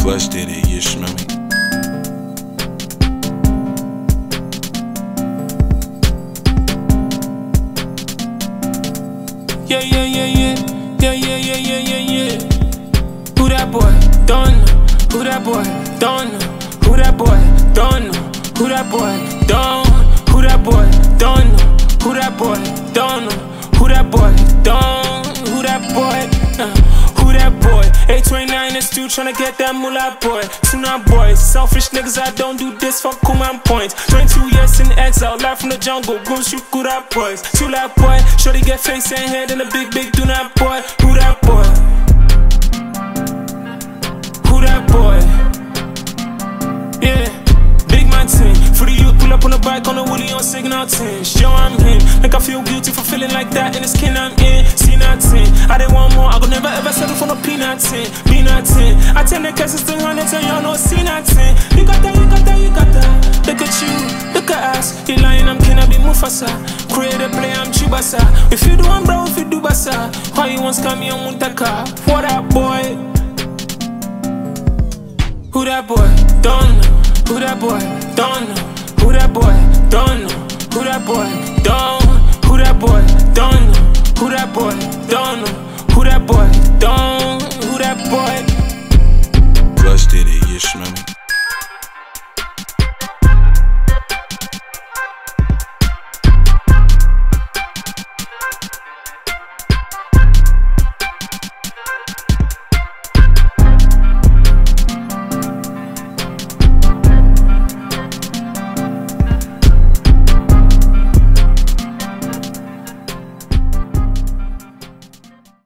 busted it, you smell me? Yeah, yeah, yeah, yeah. Yeah, yeah, yeah, yeah, yeah, yeah. Who that boy? Don't know. Who that boy? Don't know. Who that boy? Don't know. Who that boy? Don't. Who that boy? Don't know. Who that boy? Don't know. Who that boy? Don't. Who that boy? Who that boy? 829 is still tryna get that moolah boy. Tuna boy, selfish niggas, I don't do this for Kuman points. 22 years in exile, life from the jungle, goon shoot good that boys. Chill that boy, shorty get face and head in a big do that boy. Who that boy? Who that boy? Yeah, big man team. For the youth, pull up on the bike on the woolly on signal 10. Show I'm him, make I feel guilty for feeling like that in the skin I'm in. See nothing, I didn't want more, I could never ever settle for no peanut tin. I tell the cases to hundreds and y'all know see nothing. You got that, you got that, you got that. Look at you, look at us. You lying, I'm can I be Mufasa. Create a play, I'm Chubasa. If you do, I'm bro, if you do basa. Why you want scam me on Muntaka? What up, boy? Who that boy? Don't know. Who that boy? Don't know. Who that boy? Don't know. Who that boy? Don't. Who that boy? Don't know. Who that boy? Don't know. Who that boy? Don't.